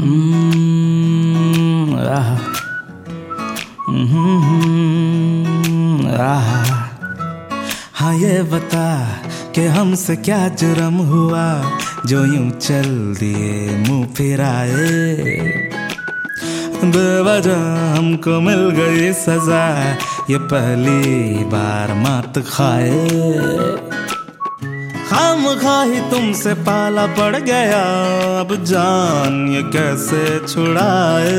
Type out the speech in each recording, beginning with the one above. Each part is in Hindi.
आहा, आहा। हाँ ये बता कि हमसे क्या जुर्म हुआ जो यूं चल दिए मुंह फिराए। बेवजह हमको मिल गई सजा, ये पहली बार मात खाए। खामखा ही तुमसे पाला पड़ गया, अब जान ये कैसे छुड़ाए।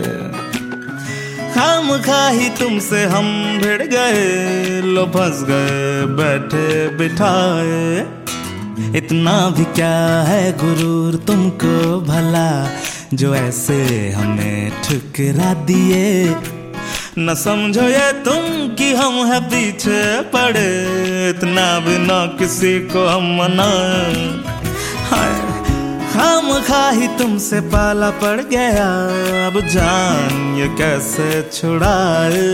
खामखा ही तुमसे हम भिड़ गए, लो फंस गए बैठे बिठाए। इतना भी क्या है गुरूर तुमको भला, जो ऐसे हमें ठुकरा दिए। न समझो ये तुम कि हम है पीछे पड़े, इतना भी ना किसी को हम मनाए। खामखा ही तुमसे पाला पड़ गया, अब जान ये कैसे छुड़ाए।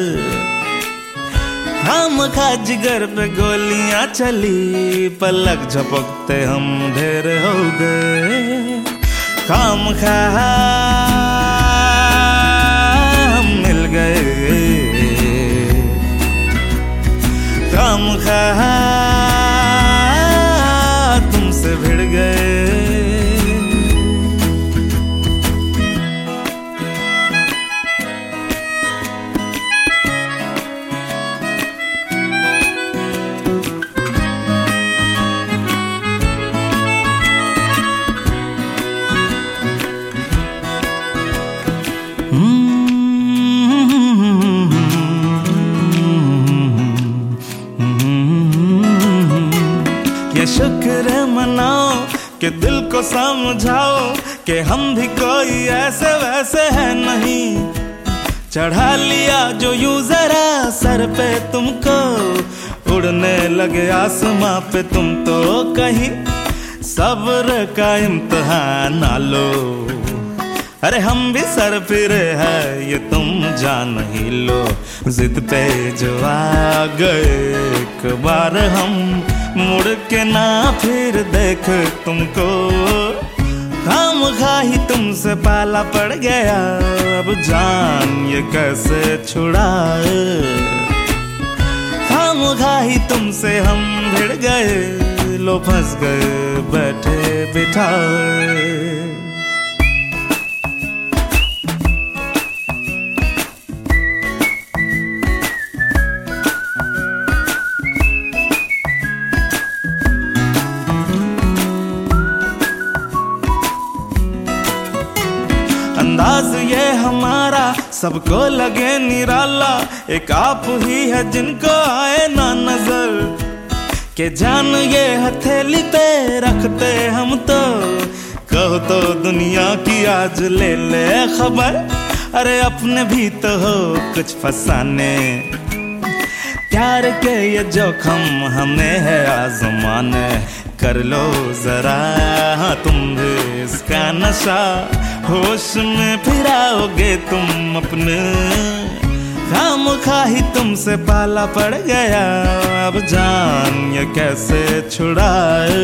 खामखा जिगर पे गोलियां चली, पलक झपकते हम ढेर हो गए। खामखा हम मिल गए, खामखा तुमसे भिड़ गए। ये शुक्र मनाओ कि दिल को समझाओ कि हम भी कोई ऐसे वैसे है नहीं। चढ़ा लिया जो यूं जरा सर पे तुमको, उड़ने लगे आसमां पे तुम तो कहीं। सब्र का इम्तिहान ना लो, अरे हम भी सर फिरे हैं ये तुम जान ही लो। जिद पे जो आ गए एक बार हम, मुड़ के ना फिर देख तुमको। खामखा ही तुमसे पाला पड़ गया, अब जान ये कैसे छुड़ाए। खामखा ही तुमसे हम भिड़ गए, लो फंस गए बैठे बिठाए। अंदाज ये हमारा सबको लगे निराला, एक आप ही है जिनको आए ना नजर। के जान ये हथेली पे रखते हम तो, कहो तो दुनिया की आज ले ले खबर। अरे अपने भी तो हो कुछ फसाने, प्यार के ये जोखम हमें है आजमाने। कर लो जरा तुम भी इसका नशा, होश में फिराओगे तुम अपने। खामखा ही तुमसे पाला पड़ गया, अब जान ये कैसे छुड़ाए।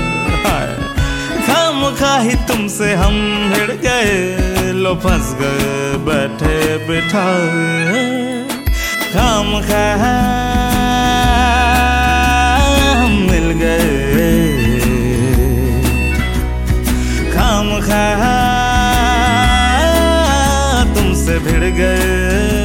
खामखा ही तुमसे हम भिड़ गए, लो फंस गए बैठे बिठाए। खामखा हम मिल गए, खामखा तुमसे भिड़ गए।